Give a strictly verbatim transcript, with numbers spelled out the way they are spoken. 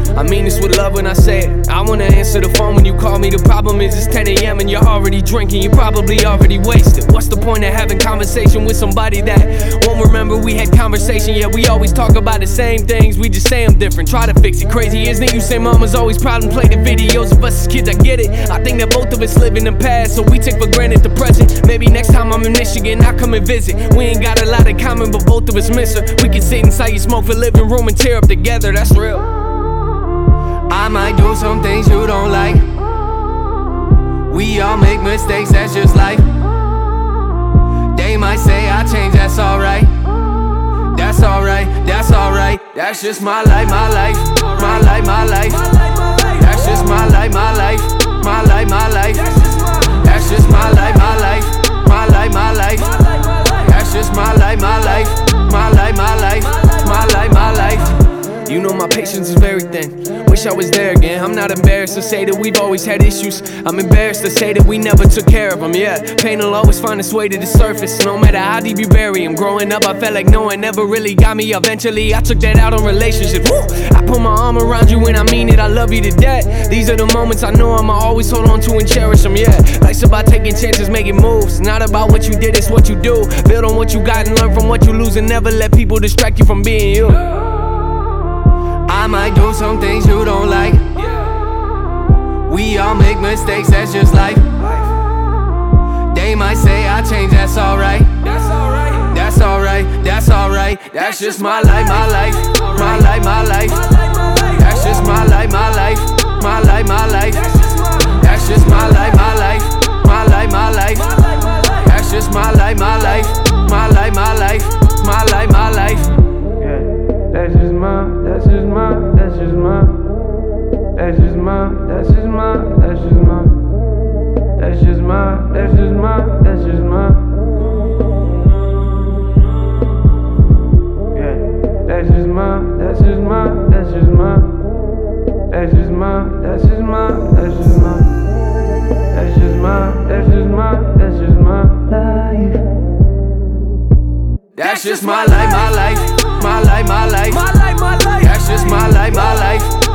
I mean this with love when I say it. I wanna answer the phone when you call me. The problem is it's ten A M and you're already drinking. You're probably already wasted. What's the point of having conversation with somebody that won't remember we had conversation? Yeah, we always talk about the same things, we just say them different. Try to fix it. Crazy, isn't it? You say mama's always proud and play the videos of us as kids. I get it. I think that both of us live in the past, so we take for granted the present. Maybe next time I'm in Michigan, I'll come and visit. We ain't got a lot in common, but both of us miss her. We can sit inside your smoke for living room and tear up together. That's real. I might do some things you don't like. We all make mistakes, that's just life. They might say I change, that's alright. That's alright, that's alright. That's just my life, my life, my life, my life. That's just my life, my life, my life, my life. That's just my life, my life, my life, my life. That's just my life, my life, my life, my life, my life, my life. You know my patience is very thin. Wish I was there again. I'm not embarrassed to say that we've always had issues. I'm embarrassed to say that we never took care of them. Yeah, pain will always find its way to the surface, no matter how deep you bury them. Growing up, I felt like no one ever really got me. Eventually, I took that out on relationships. Woo! I put my arm around you and I mean it. I love you to death. These are the moments I know I'ma always hold on to and cherish them. Yeah, life's about taking chances, making moves. Not about what you did, it's what you do. Build on what you got and learn from what you lose, and never let people distract you from being you. I might do some things you don't like. We all make mistakes, that's just life. They might say I change, that's alright. That's alright, that's alright, that's alright. That's just my life, my life, my life, my life. That's just my life, my life, my life, my life. That's just my life, my life, my life, my life. That's just my life, my life, my life, my life, my life, my life. That's just my, that's just my, that's just my, that's just my, that's just my, that's just my, that's just my, that's just my, that's just my. Yeah, that's just my, that's just my, that's just my, that's just my, that's just my, that's just my, that's just my, that's just my, that's just my life. That's just my life, my life, my life, my life. My life, my life. That's just my life, my life.